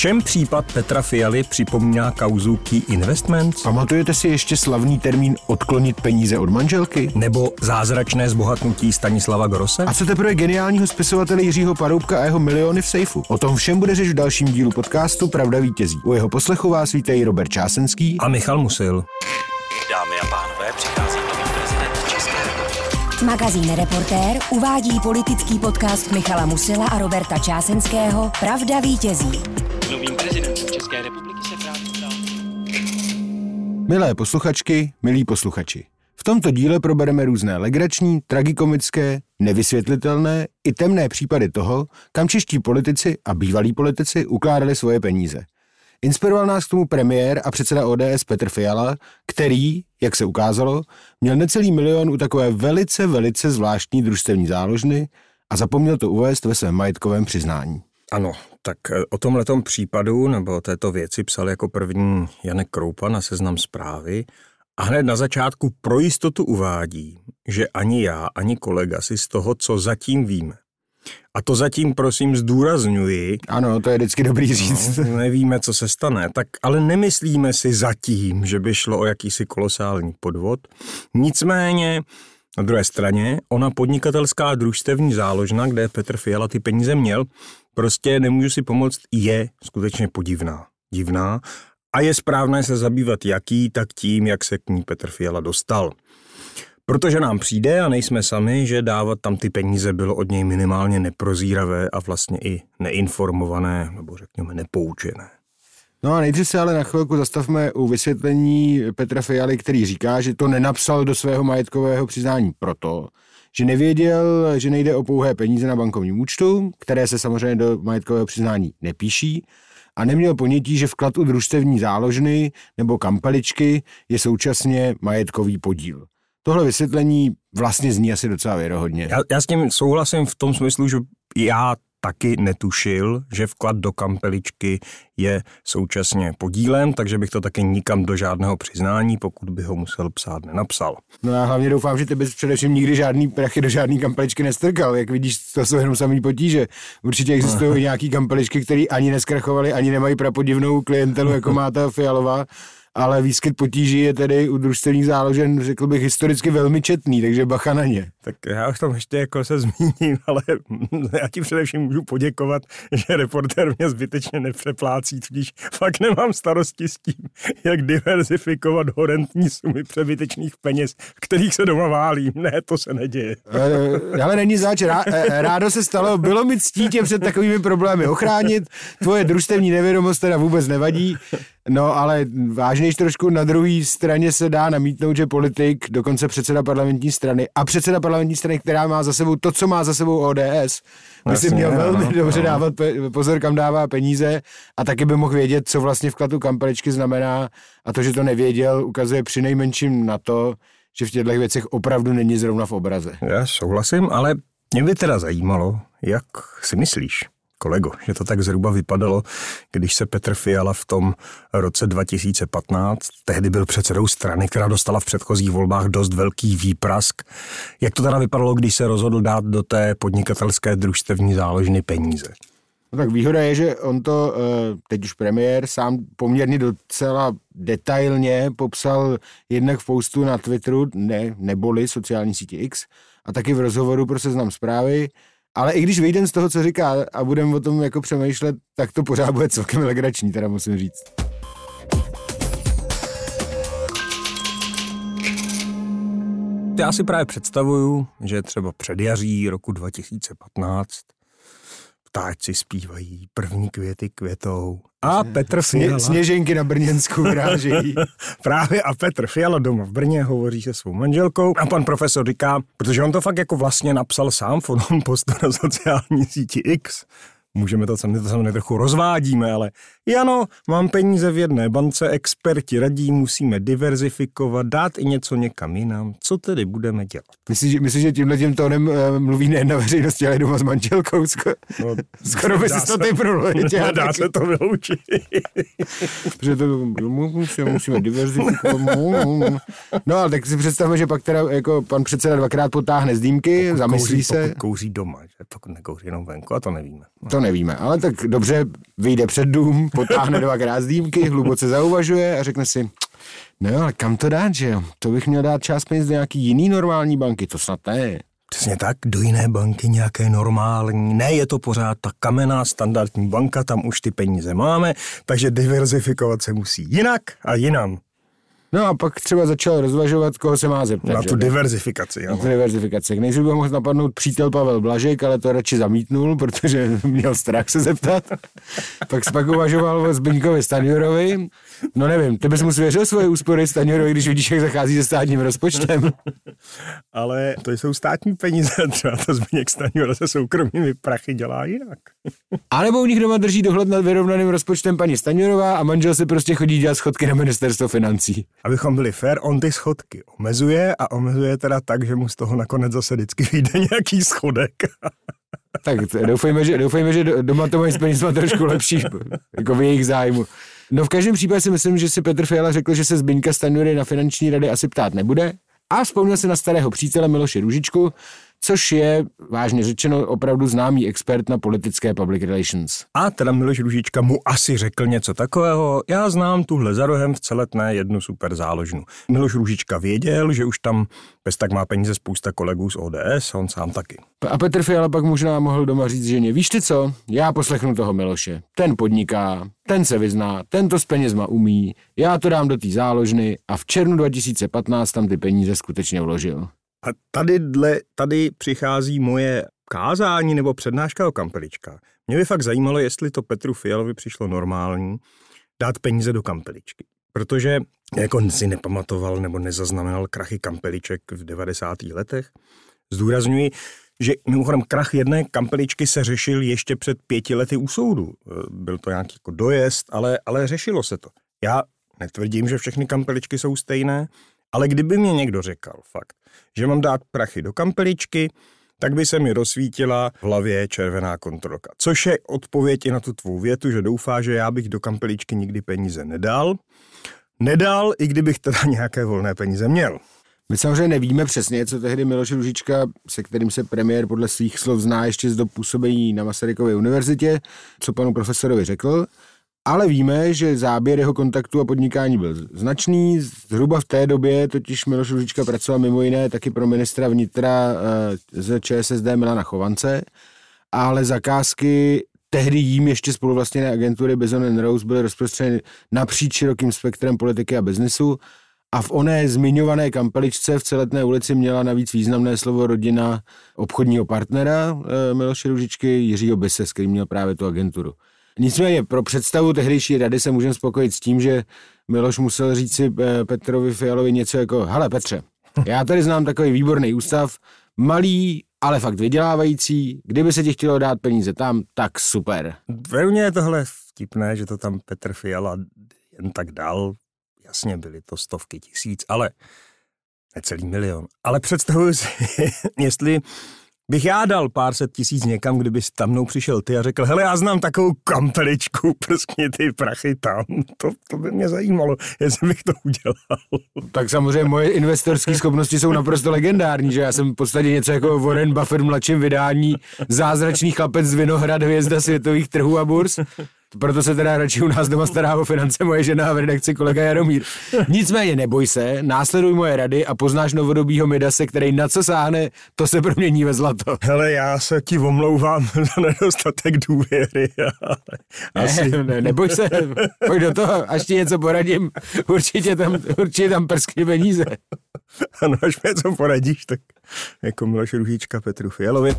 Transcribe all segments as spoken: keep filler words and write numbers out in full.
čem případ Petra Fialy připomíná kauzu Key Investments? Pamatujete si ještě slavný termín odklonit peníze od manželky? Nebo zázračné zbohatnutí Stanislava Grosse? A co teprve geniálního spisovatele Jiřího Paroubka a jeho miliony v sejfu? O tom všem bude řeč v dalším dílu podcastu Pravda vítězí. U jeho poslechu vás vítají Robert Čásenský a Michal Musil. Dámy a pánové, přichází nový prezident České republiky. Magazín Reportér uvádí politický podcast Michala Musila a Roberta Čásenského Pravda vítězí. Novým prezidentem České republiky se právě stal. Milé posluchačky, milí posluchači. V tomto díle probereme různé legrační, tragikomické, nevysvětlitelné i temné případy toho, kam čeští politici a bývalí politici ukládali svoje peníze. Inspiroval nás k tomu premiér a předseda O D S Petr Fiala, který, jak se ukázalo, měl necelý milion u takové velice, velice zvláštní družstevní záložny a zapomněl to uvést ve svém majetkovém přiznání. Ano, tak o tomhletom případu nebo o této věci psal jako první Janek Kroupa na Seznam Zprávy a hned na začátku pro jistotu uvádí, že ani já, ani kolega si z toho, co zatím víme, a to zatím, prosím, zdůrazňuji. Ano, to je vždycky dobrý říct. No, nevíme, co se stane, tak ale nemyslíme si zatím, že by šlo o jakýsi kolosální podvod. Nicméně, na druhé straně, ona podnikatelská družstevní záložna, kde Petr Fiala ty peníze měl, prostě nemůžu si pomoct, je skutečně podivná. Divná. A je správné se zabývat jaký, tak tím, jak se k ní Petr Fiala dostal. Protože nám přijde, a nejsme sami, že dávat tam ty peníze bylo od něj minimálně neprozíravé a vlastně i neinformované, nebo řekněme nepoučené. No a nejdřív se ale na chvilku zastavme u vysvětlení Petra Fialy, který říká, že to nenapsal do svého majetkového přiznání proto, že nevěděl, že nejde o pouhé peníze na bankovním účtu, které se samozřejmě do majetkového přiznání nepíší, a neměl ponětí, že vklad u družstevní záložny nebo kampeličky je současně majetkový podíl. Tohle vysvětlení vlastně zní asi docela věrohodně. Já, já s tím souhlasím v tom smyslu, že já taky netušil, že vklad do kampeličky je současně podílem, takže bych to taky nikam do žádného přiznání, pokud by ho musel psát, nenapsal. No já hlavně doufám, že ty bys především nikdy žádný prachy do žádný kampeličky nestrkal. Jak vidíš, to jsou jenom samý potíže. Určitě existují i nějaký kampeličky, které ani neskrachovaly, ani nemají prapodivnou klientelu, jako má ta Fialová. Ale výskyt potíží je tedy u družstevních záložen, řekl bych, historicky velmi četný, takže bacha na ně. Tak já už tam ještě jako se zmíním, ale já ti především můžu poděkovat, že Reportér mě zbytečně nepřeplácí, tudíž fakt nemám starosti s tím, jak diverzifikovat horentní sumy přebytečných peněz, kterých se doma válím. Ne, to se neděje. Ale není zač, rá, rádo se stalo, bylo mi ctí tě před takovými problémy ochránit, tvoje družstevní nevědomost teda vůbec nevadí. No, ale vážnější trošku na druhé straně se dá namítnout, že politik, dokonce předseda parlamentní strany a předseda parlamentní strany, která má za sebou to, co má za sebou O D S, by si měl velmi no, dobře no. dávat pe- pozor, kam dává peníze a taky by mohl vědět, co vlastně vklad u kampeličky znamená, a to, že to nevěděl, ukazuje přinejmenším na to, že v těchto věcech opravdu není zrovna v obraze. Já souhlasím, ale mě by teda zajímalo, jak si myslíš, kolego, že to tak zhruba vypadalo, když se Petr Fiala v tom roce dva tisíce patnáct, tehdy byl předsedou strany, která dostala v předchozích volbách dost velký výprask. Jak to teda vypadalo, když se rozhodl dát do té podnikatelské družstevní záložny peníze? No tak výhoda je, že on to, teď už premiér, sám poměrně docela detailně popsal jednak v postu na Twitteru, ne, neboli sociální síti X, a taky v rozhovoru pro Seznam Zprávy. Ale i když vyjdem z toho, co říká a budeme o tom jako přemýšlet, tak to pořád bude celkem legrační, teda musím říct. Já si právě představuju, že třeba předjaří roku dva tisíce patnáct ptáčci zpívají, první květy květou a Petr Fiala. Sněženky na Brněnsku vyrážejí. Právě a Petr Fiala doma v Brně hovoří se svou manželkou a pan profesor říká, protože on to fakt jako vlastně napsal sám v tom postu na sociální síti X, můžeme to samozřejmě, to samozřejmě trochu rozvádíme, ale Jano, mám peníze v jedné bance, experti radí, musíme diverzifikovat, dát i něco někam jinam. Co tedy budeme dělat? Myslíš, myslí, že tímhletím tónem uh, mluví nejen na veřejnosti, ale doma s manželkou? Skoro, no, skoro by si to ty promluvit. Dá taky. Se to vyloučit. Protože to musíme, musíme diverzifikovat. No, ale tak si představme, že pak teda jako pan předseda dvakrát potáhne z dýmky, pokud zamyslí kouří, se. Pokud kouří doma, že? Pokud nekouří jenom venku, a to nevíme. To nevíme, ale tak dobře, vyjde před dům, potáhne dvakrát z dýmky, hluboce zauvažuje a řekne si, no ale kam to dát, že jo? To bych měl dát část peněz do nějaký jiný normální banky, to snad ne. Přesně tak, do jiné banky nějaké normální, ne, je to pořád ta kamenná standardní banka, tam už ty peníze máme, takže diverzifikovat se musí jinak a jinam. No a pak třeba začal rozvažovat, koho se má zeptat. Na že? tu diverzifikaci. Na tu diverzifikaci. Nejdřív by mohl napadnout přítel Pavel Blažek, ale to radši zamítnul, protože měl strach se zeptat. Pak pak uvažoval o Zbyňkovi Stanjurovi. No nevím, ty bys mu svěřil svoje úspory Stanjurovi, když vidíš, jak zachází se státním rozpočtem. Ale to jsou státní peníze, třeba to Zbyněk Stanjura se soukromými prachy dělá jinak. A nebo u nich doma drží dohled nad vyrovnaným rozpočtem paní Stanjurová a manžel si prostě chodí dělat schodky na ministerstvo financí. Abychom byli fair, on ty schodky omezuje a omezuje teda tak, že mu z toho nakonec zase vždycky vyjde nějaký schodek. Tak doufejme, že, doufejme, že doma to mají s penězma trošku lepší, jako v jejich zájmu. No v každém případě si myslím, že si Petr Fiala řekl, že se Zbyňka Stanjury na finanční rady asi ptát nebude a vzpomněl se na starého přítele Miloše Růžičku, což je, vážně řečeno, opravdu známý expert na politické public relations. A teda Miloš Růžička mu asi řekl něco takového, já znám tuhle za rohem v Celetné jednu super záložnu. Miloš Růžička věděl, že už tam bez tak má peníze spousta kolegů z O D S, on sám taky. A Petr Fiala pak možná mohl doma říct ženě, víš ty co, já poslechnu toho Miloše, ten podniká, ten se vyzná, ten to s penězma umí, já to dám do té záložny a v červnu dva tisíce patnáct tam ty peníze skutečně vložil. A tady, dle, tady přichází moje kázání nebo přednáška o kampeličkách. Mě by fakt zajímalo, jestli to Petru Fialovi přišlo normální dát peníze do kampeličky. Protože jako si nepamatoval nebo nezaznamenal krachy kampeliček v devadesátých letech. Zdůrazňuji, že mimochodem krach jedné kampeličky se řešil ještě před pěti lety u soudu. Byl to nějaký jako dojezd, ale, ale řešilo se to. Já netvrdím, že všechny kampeličky jsou stejné, ale kdyby mě někdo řekl fakt, že mám dát prachy do kampeličky, tak by se mi rozsvítila v hlavě červená kontrolka. Což je odpověď i na tu tvou větu, že doufá, že já bych do kampeličky nikdy peníze nedal. Nedal, i kdybych teda nějaké volné peníze měl. My samozřejmě nevíme přesně, co tehdy Miloš Růžička, se kterým se premiér podle svých slov zná ještě z dob působení na Masarykově univerzitě, co panu profesorovi řekl, ale víme, že záběr jeho kontaktu a podnikání byl značný. Zhruba v té době totiž Miloš Růžička pracoval mimo jiné taky pro ministra vnitra z ČSSD Milana Chovance, ale zakázky tehdy jím ještě spoluvlastněné agentury Bison and Rose byly rozprostřeny napříč širokým spektrem politiky a biznesu a v oné zmiňované kampeličce v Celetné ulici měla navíc významné slovo rodina obchodního partnera Miloše Růžičky Jiřího Bise, s kterým měl právě tu agenturu. Nicméně pro představu tehdejší rady se můžeme spokojit s tím, že Miloš musel říct si Petrovi Fialovi něco jako hele Petře, já tady znám takový výborný ústav, malý, ale fakt vydělávající, kdyby se ti chtělo dát peníze tam, tak super. Pro mě je tohle vtipné, že to tam Petr Fiala jen tak dal, jasně byly to stovky tisíc, ale necelý milion. Ale představuji si, jestli bych já dal pár set tisíc někam, kdyby tam mnou přišel ty a řekl, hele, já znám takovou kampeličku, prskni ty prachy tam. To, to by mě zajímalo, jestli bych to udělal. Tak samozřejmě moje investorské schopnosti jsou naprosto legendární, že já jsem v podstatě něco jako Warren Buffett v mladším vydání, zázračný chlapec z Vinohrad, hvězda světových trhů a burz. Proto se teda radši u nás doma stará o finance moje žena a v redakci kolega Jaromír. Nicméně neboj se, následuj moje rady a poznáš novodobýho Midase, který na co sáhne, to se promění ve zlato. Hele, já se ti omlouvám za nedostatek důvěry. Asi... Ne, ne, neboj se, pojď do toho, až ti něco poradím, určitě tam, určitě tam prskni peníze. Ano, až mi něco poradíš, tak jako Miloš Růžička Petru Fialovi.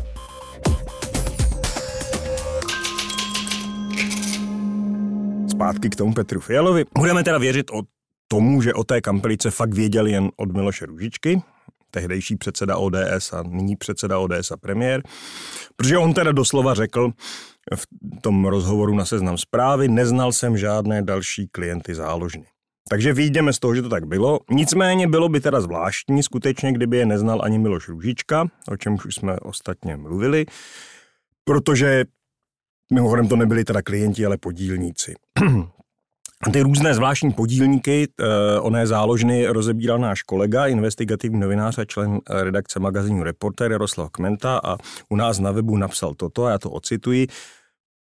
Zpátky k tomu Petru Fialovi. Budeme teda věřit o tomu, že o té kampelice fakt věděl jen od Miloše Růžičky, tehdejší předseda O D S a nyní předseda O D S a premiér, protože on teda doslova řekl v tom rozhovoru na Seznam Zprávy, neznal jsem žádné další klienty záložny. Takže vyjdeme z toho, že to tak bylo. Nicméně bylo by teda zvláštní, skutečně, kdyby je neznal ani Miloš Růžička, o čem už jsme ostatně mluvili, protože mimochodem to nebyli teda klienti, ale podílníci. Ty různé zvláštní podílníky eh, oné záložny rozebíral náš kolega, investigativní novinář a člen redakce magazínu Reportér Jaroslav Kmenta a u nás na webu napsal toto, a já to ocituji.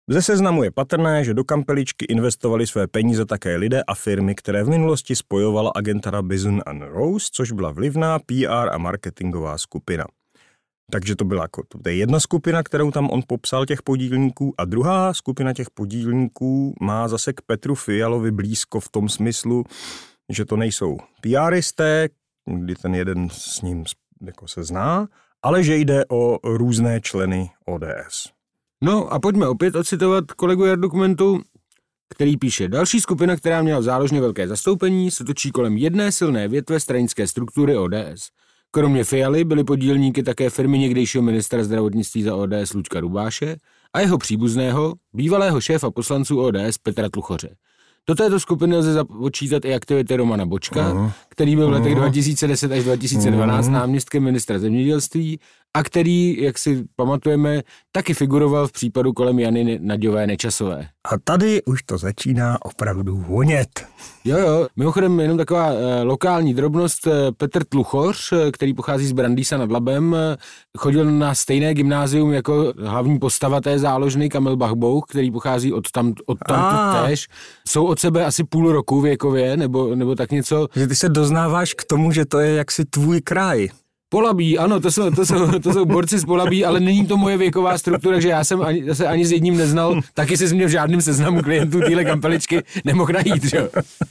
Ze seznamu je patrné, že do kampeličky investovali své peníze také lidé a firmy, které v minulosti spojovala agentura Bizun and Rose, což byla vlivná P R a marketingová skupina. Takže to byla jako, to je jedna skupina, kterou tam on popsal těch podílníků, a druhá skupina těch podílníků má zase k Petru Fialovi blízko v tom smyslu, že to nejsou PRisté, kdy ten jeden s ním jako se zná, ale že jde o různé členy O D S. No a pojďme opět ocitovat kolegu Jardu Kmentu, který píše: další skupina, která měla v záložně velké zastoupení, se točí kolem jedné silné větve stranické struktury O D S. Kromě Fialy byly podílníky také firmy někdejšího ministra zdravotnictví za O D S Luďka Rubáše a jeho příbuzného, bývalého šéfa poslanců O D S Petra Tluchoře. Do této skupiny lze započítat i aktivity Romana Bočka, uh-huh. který byl v letech dva tisíce deset až dva tisíce dvanáct uh-huh. náměstkem ministra zemědělství a který, jak si pamatujeme, taky figuroval v případu kolem Jany Naďové Nečasové. A tady už to začíná opravdu vonět. Jo, jo. Mimochodem jenom taková e, lokální drobnost. Petr Tluchoř, který pochází z Brandýsa nad Labem, chodil na stejné gymnázium jako hlavní postava té záložny Kamil Bach-Bouch, který pochází od tam, od tamtud též. Jsou od sebe asi půl roku věkově, nebo, nebo tak něco. Že ty se doznáváš k tomu, že to je jaksi tvůj kraj. Polabí, ano, to jsou, to, jsou, to jsou borci z Polabí, ale není to moje věková struktura, že já jsem ani, se ani s jedním neznal, taky se mě v žádném seznamu klientů téhle kampeličky nemohl najít, že jo.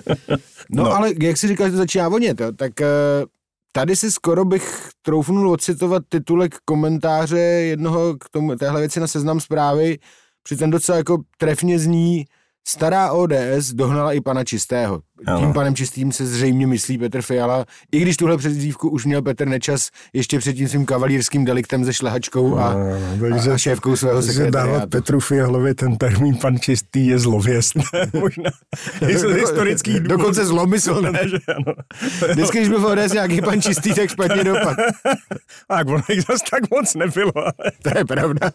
No, no ale jak si říkal, že to začíná vonět, jo, tak tady si skoro bych troufnul ocitovat titulek komentáře jednoho k tomu, téhle věci na Seznam Zprávy, přitom docela jako trefně zní: stará O D S dohnala i pana Čistého. Ano. Tím panem Čistým se zřejmě myslí Petr Fiala, i když tuhle přezdívku už měl Petr Nečas ještě před tím svým kavalírským deliktem se šlehačkou a, no, a, a šéfkou svého sekretariátu. Dávat Petru Fialovi ten termín pan Čistý je zlověstné, možná historický důvod. Dokonce zlomyslné. Vždycky, když byl v O D S nějaký pan Čistý, tak špatně dopad. Tak ono jich zase tak moc nebylo. Ale... To je pravda.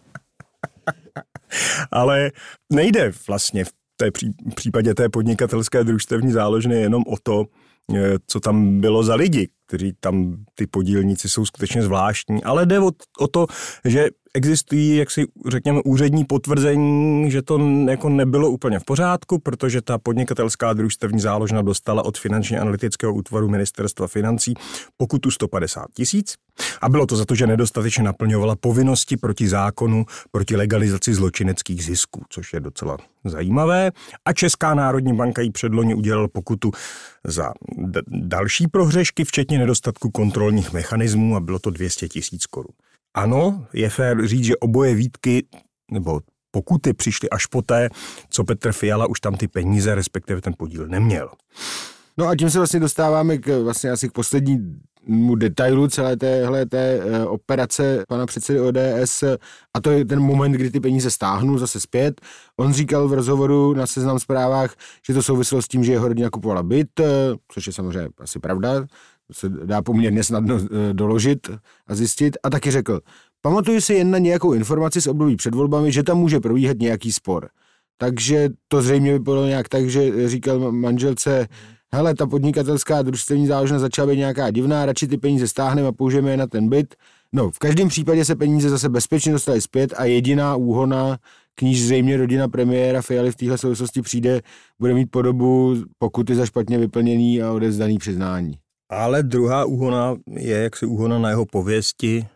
Ale nejde vlastně v té případě té podnikatelské družstevní záložny jenom o to, co tam bylo za lidi, kteří tam ty podílníci jsou skutečně zvláštní, ale jde o, o to, že existují, jak si řekněme, úřední potvrzení, že to jako nebylo úplně v pořádku, protože ta podnikatelská družstevní záložna dostala od finančně analytického útvaru ministerstva financí pokutu sto padesát tisíc a bylo to za to, že nedostatečně naplňovala povinnosti proti zákonu, proti legalizaci zločineckých zisků, což je docela zajímavé. A Česká národní banka jí předloni udělala pokutu za d- další prohřešky, včetně nedostatku kontrolních mechanismů, a bylo to dvě stě tisíc korun. Ano, je fér říct, že oboje výtky nebo pokuty přišly až poté, co Petr Fiala už tam ty peníze, respektive ten podíl neměl. No a tím se vlastně dostáváme k, vlastně asi k poslednímu detailu celé téhle té e, operace pana předsedy O D S, a to je ten moment, kdy ty peníze stáhnul zase zpět. On říkal v rozhovoru na Seznam Zprávách, že to souviselo s tím, že jeho rodina kupovala byt, e, což je samozřejmě asi pravda, se dá poměrně snadno e, doložit a zjistit, a taky řekl: pamatuju si jen na nějakou informaci z období před volbami, že tam může probíhat nějaký spor. Takže to zřejmě vypadalo nějak tak, že říkal manželce: hele, ta podnikatelská družstevní záložna začala být nějaká divná, radši ty peníze stáhneme a použijeme je na ten byt. No, v každém případě se peníze zase bezpečně dostaly zpět a jediná úhona, k níž zřejmě rodina premiéra Fialy v téhle souvislosti přijde, bude mít podobu pokuty za špatně vyplněný a odevzdaný přiznání. Ale druhá úhona je jaksi úhona na jeho pověsti.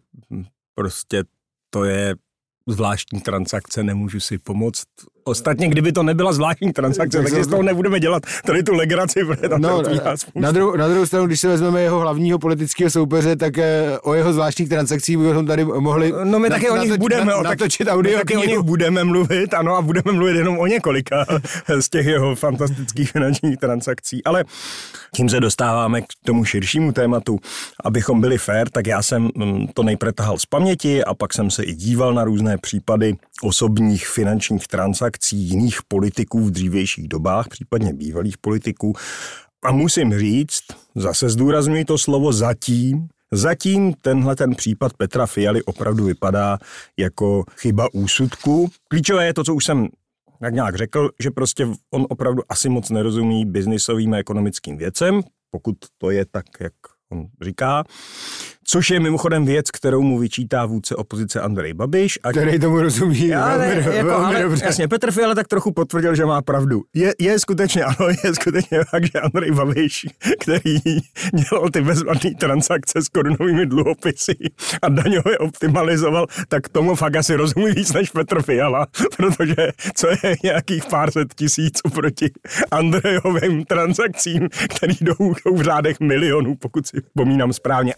Prostě to je zvláštní transakce, nemůžu si pomoct. Ostatně, kdyby to nebyla zvláštní transakce, tak si z toho nebudeme dělat tady tu legraci, protože tam no, na, druhou, na druhou stranu, když se vezmeme jeho hlavního politického soupeře, tak eh, o jeho zvláštních transakcích bychom tady mohli no my taky o nich budeme na, natočit audio. My taky o nich budeme mluvit, ano, a budeme mluvit jenom o několika z těch jeho fantastických finančních transakcí. Ale tím se dostáváme k tomu širšímu tématu. Abychom byli fair, tak já jsem to nejprve tahal z paměti a pak jsem se i díval na různé případy osobních finančních transakcí jiných politiků v dřívějších dobách, případně bývalých politiků. A musím říct, zase zdůrazňuji to slovo zatím, zatím tenhle ten případ Petra Fialy opravdu vypadá jako chyba úsudku. Klíčové je to, co už jsem tak nějak řekl, že prostě on opravdu asi moc nerozumí biznisovým a ekonomickým věcem, pokud to je tak, jak on říká, což je mimochodem věc, kterou mu vyčítá vůdce opozice Andrej Babiš. A který tomu rozumí. Já ne, velmi, jako, velmi ale, dobře. jasně, Petr Fiala tak trochu potvrdil, že má pravdu. Je, je skutečně, ano, je skutečně tak, že Andrej Babiš, který dělal ty bezvadné transakce s korunovými dluhopisy a daňově optimalizoval, tak tomu fakt asi rozumí víc než Petr Fiala, protože co je nějakých pár set tisíc oproti Andrejovým transakcím, který jdou, jdou v řádech milionů, pokud si vzpomínám správně.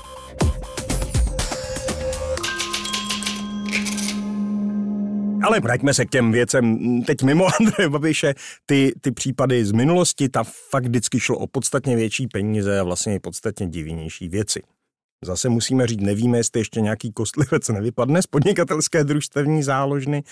Ale vraťme se k těm věcem. Teď mimo Andreje Babiše, ty, ty případy z minulosti, ta fakt vždycky šlo o podstatně větší peníze a vlastně podstatně divnější věci. Zase musíme říct, nevíme, jestli ještě nějaký kostlivec nevypadne z podnikatelské družstevní záložny.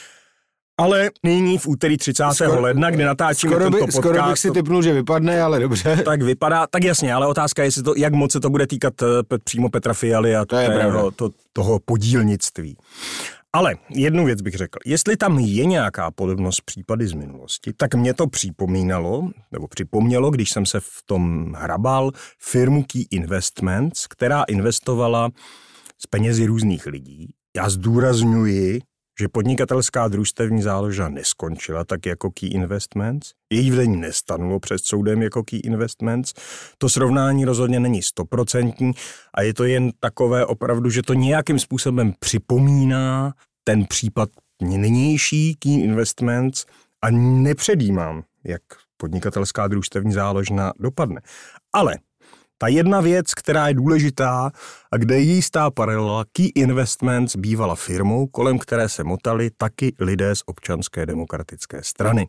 Ale nyní v úterý třicátého ledna, kdy natáčíme skoro by, tento podcast... Skoro bych si tipnul, že vypadne, ale dobře. Tak vypadá, tak jasně, ale otázka je, jestli to, jak moc se to bude týkat přímo Petra Fialy a to je tého, to, toho podílnictví. Ale jednu věc bych řekl. Jestli tam je nějaká podobnost případy z minulosti, tak mě to připomínalo, nebo připomnělo, když jsem se v tom hrabal, firmu Key Investments, která investovala z penězi různých lidí. Já zdůrazňuji, že podnikatelská družstevní záložna neskončila tak jako Key Investments. Její vedení nestanulo před soudem jako Key Investments. To srovnání rozhodně není stoprocentní a je to jen takové opravdu, že to nějakým způsobem připomíná ten případ nynější Key Investments a nepředjímám, jak podnikatelská družstevní záložna dopadne. Ale ta jedna věc, která je důležitá a kde je jistá paralela, Key Investments bývala firmou, kolem které se motali taky lidé z Občanské demokratické strany.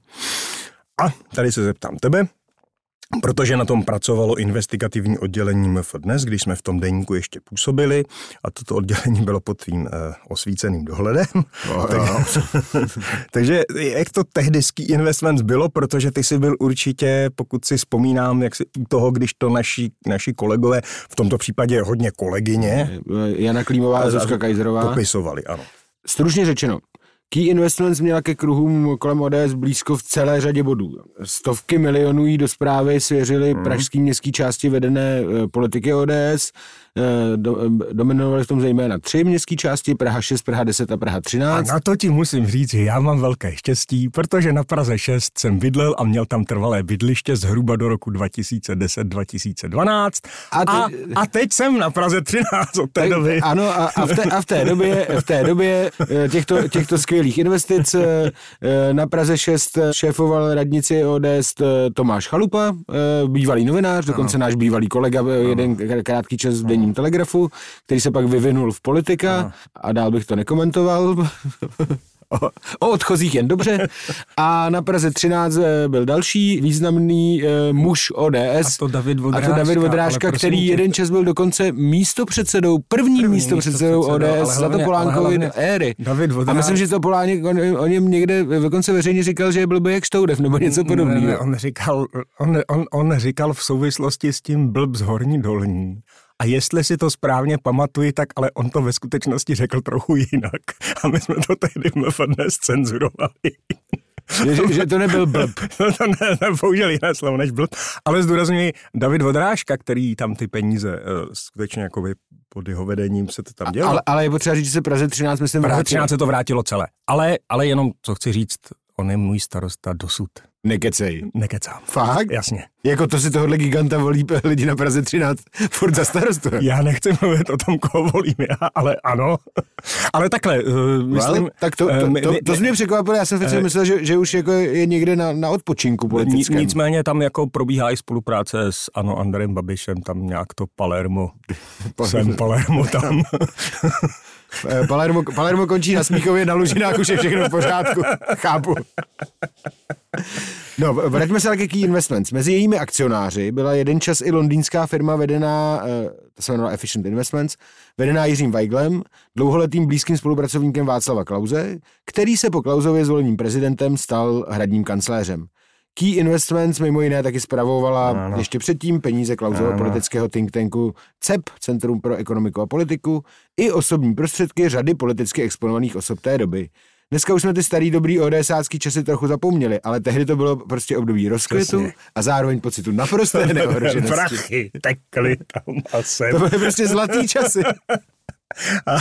A tady se zeptám tebe, protože na tom pracovalo investigativní oddělení M F Dnes, když jsme v tom deníku ještě působili a toto oddělení bylo pod tvým eh, osvíceným dohledem. No, takže, takže jak to tehdy s Key Investments bylo, protože ty jsi byl určitě, pokud si vzpomínám, jak si u toho, když to naši, naši kolegové, v tomto případě hodně kolegyně, Jana Klímová a Zuzka Kajzerová popisovali, ano. Stručně řečeno, Key Investments měla ke kruhům kolem O D S blízko v celé řadě bodů. Stovky milionů jí do správy svěřily mm. pražský městský části vedené e, politiky O D S. E, do, e, dominovaly v tom zejména tři městské části, Praha šest, Praha deset a Praha třináct. A na to ti musím říct, že já mám velké štěstí, protože na Praze šest jsem bydlel a měl tam trvalé bydliště zhruba do roku dva tisíce deset dva tisíce dvanáct. A, ty... a, a teď jsem na Praze třináct od té tak, doby. Ano, a, a, v té, a v té době, v té době těchto, těchto skvělých investic na Praze šest šéfoval radnici O D S Tomáš Chalupa, bývalý novinář, dokonce ano. Náš bývalý kolega, ano. jeden krátký čas v denním Telegrafu, který se pak vyvinul v politika ano. A dál bych to nekomentoval. O, o odchozích jen dobře. A na Praze třináct byl další významný e, muž O D S. A to David Vodrážka. A to David Vodrážka, který tě... jeden čas byl dokonce místopředsedou, první, první místopředsedou O D S za Topolánkovy éry. David Vodrážka. A myslím, že Topolánek on, on jim někde dokonce veřejně říkal, že byl by jak Štoudev nebo něco podobného. Ne, ne, on, říkal, on, on, on říkal v souvislosti s tím blb z Horní Dolní. A jestli si to správně pamatuji, tak ale on to ve skutečnosti řekl trochu jinak. A my jsme to tehdy M F Dnes cenzurovali. Že, že to nebyl blb. No to ne, nepoužil jiné slovo než blb. Ale zdůrazňuji, David Vodrážka, který tam ty peníze uh, skutečně jakoby pod jeho vedením se to tam dělalo. Ale, ale je potřeba říct, že se Praze třináct myslím Praze vrátilo. třináct se to vrátilo celé. Ale, ale jenom, co chci říct, on je můj starosta dosud. Nekecej. Nekecám. Fakt? Jasně. Jako to si tohohle giganta volí lidi na Praze třináct furt za starostu. Já nechci mluvit o tom, koho volím já, ale ano. Ale takhle, uh, myslím... Well, tak to, to, to, to, to jsi mě překvapilo, já jsem uh, myslel, že, že už jako je někde na, na odpočinku politickém. Nicméně tam jako probíhá i spolupráce s ano, Andrejem Babišem, tam nějak to Palermo, jsem Palermo tam... Palermo, Palermo končí na Smíchově, na Lužinách už je všechno v pořádku. Chápu. No, vraťme se ke Key Investments. Mezi jejími akcionáři byla jeden čas i londýnská firma vedená, to se jmenovala Efficient Investments, vedená Jiřím Weiglem, dlouholetým blízkým spolupracovníkem Václava Klause, který se po Klausově zvoleným prezidentem stal hradním kancléřem. Key Investments mimo jiné taky spravovala no, no. ještě předtím peníze Klausova no, no. politického think tanku C E P, Centrum pro ekonomiku a politiku, i osobní prostředky řady politicky exponovaných osob té doby. dneska už jsme ty starý dobrý ODSácký časy trochu zapomněli, ale tehdy to bylo prostě období rozkvětu Přesně. a zároveň pocitu naprosté neohroženosti. Prachy tekly tam a sem. To byly prostě zlatý časy. A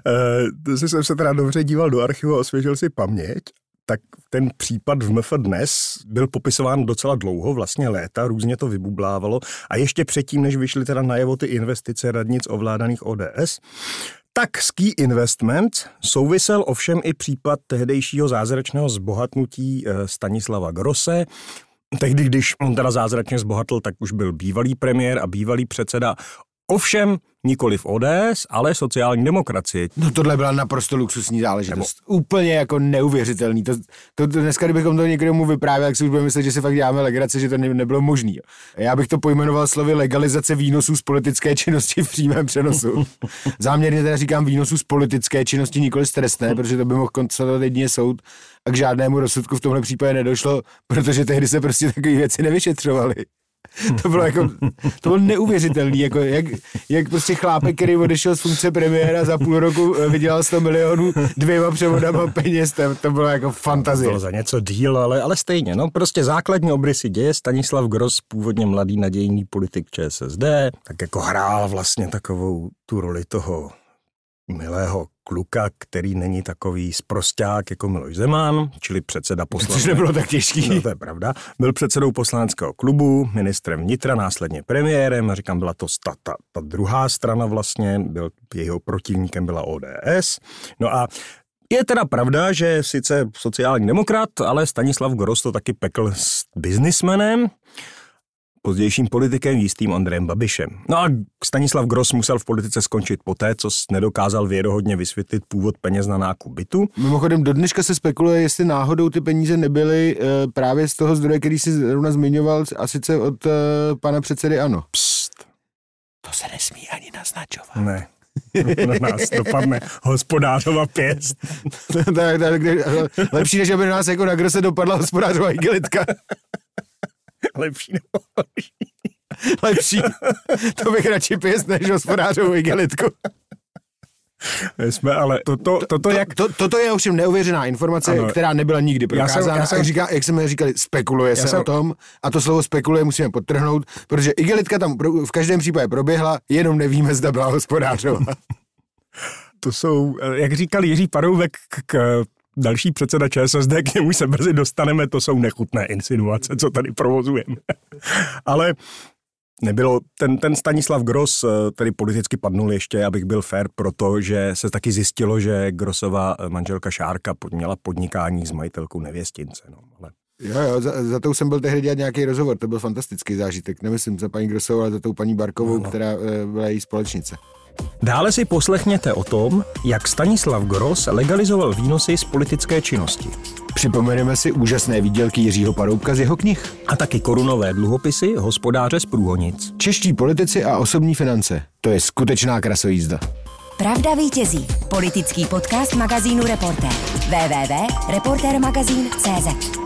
to si jsem se teda dobře díval do archivu a osvěžil si paměť, tak ten případ v M F dnes byl popisován docela dlouho, vlastně léta, různě to vybublávalo a ještě předtím, než vyšly teda najevo ty investice radnic ovládaných O D S, tak s Key Investment souvisel ovšem i případ tehdejšího zázračného zbohatnutí Stanislava Grosse. Tehdy, když on teda zázračně zbohatl, tak už byl bývalý premiér a bývalý předseda. Ovšem nikoli v O D S, ale sociální demokracie. No tohle byla naprosto luxusní záležitost. Nebo... Úplně jako neuvěřitelný. To, to, to dneska, kdybychom to někomu vyprávěli, tak si už budeme myslet, že si fakt děláme legraci, že to ne, nebylo možné. Já bych to pojmenoval slovy legalizace výnosů z politické činnosti v přímém přenosu. Záměrně teda říkám výnosů z politické činnosti, nikoli z trestné, protože to by mohl konstatovat jedině soud a k žádnému rozsudku v tomhle případě nedošlo, protože tehdy se prostě takové věci nevyšetřovaly. To bylo jako, to bylo neuvěřitelný, jako jak, jak prostě chlápek, který odešel z funkce premiéra za půl roku vydělal sto milionů dvěma převodama peněz, to, to bylo jako fantazie. To bylo za něco díl, ale, ale stejně, no prostě základní obrysy děje. Stanislav Gross, původně mladý nadějný politik Č S S D, tak jako hrál vlastně takovou tu roli toho milého kluka, který není takový sprosťák jako Miloš Zeman, čili předseda poslaneckého... Což nebylo tak těžký. No, to je pravda. Byl předsedou poslaneckého klubu, ministrem vnitra, následně premiérem, a říkám, byla to ta, ta, ta druhá strana vlastně, byl, jeho protivníkem byla O D S. No a je teda pravda, že sice sociální demokrat, ale Stanislav Gross to taky pekl s biznismenem, pozdějším politikem jistým Andrejem Babišem. No a Stanislav Gross musel v politice skončit poté, co nedokázal věrohodně vysvětlit původ peněz na nákup bytu. Mimochodem do dneška se spekuluje, jestli náhodou ty peníze nebyly e, právě z toho zdroje, který si zrovna zmiňoval, a sice od e, pana předsedy ANO. Psst. To se nesmí ani naznačovat. Ne. Na nás dopadne hospodářova pěst. tak, tak, lepší, než aby nás jako na Grosse dopadla hospodářova igelitka. Lepší nebo lepší? Lepší. To bych radši pěst než hospodářovou igelitku. Jsme, ale toto, toto jak... To, to, toto je ovšem neuvěřená informace, ano, která nebyla nikdy prokázána. Já jsem, já jsem, říká, jak jsme říkali, spekuluje se jsem, o tom a to slovo spekuluje musíme podtrhnout, protože igelitka tam v každém případě proběhla, jenom nevíme, zda byla hospodářová. To jsou, jak říkal Jiří Paroubek k další předseda Č S S D, k němu se brzy dostaneme, to jsou nechutné insinuace, co tady provozujeme. Ale nebylo, ten, ten Stanislav Gross tady politicky padnul ještě, abych byl fair, protože se taky zjistilo, že Grossova manželka Šárka měla podnikání s majitelkou nevěstince. No, ale... Jo, jo, za, za tou jsem byl tehdy dělat nějaký rozhovor, to byl fantastický zážitek, nemyslím za paní Grossovou, ale za tou paní Barkovou, no, no. která e, byla její společnice. Dále si poslechněte o tom, jak Stanislav Gross legalizoval výnosy z politické činnosti. Připomeneme si úžasné výdělky Jiřího Paroubka z jeho knih. A taky korunové dluhopisy hospodáře z Průhonic. Čeští politici a osobní finance. To je skutečná krasojízda. Pravda vítězí. Politický podcast magazínu Reportér. w w w tečka reportermagazín tečka cé zet.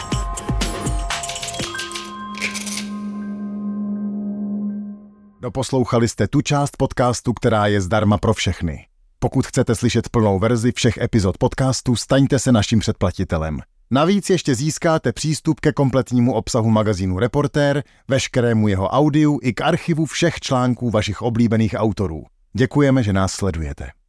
Doposlouchali jste tu část podcastu, která je zdarma pro všechny. Pokud chcete slyšet plnou verzi všech epizod podcastu, staňte se naším předplatitelem. Navíc ještě získáte přístup ke kompletnímu obsahu magazínu Reportér, veškerému jeho audiu i k archivu všech článků vašich oblíbených autorů. Děkujeme, že nás sledujete.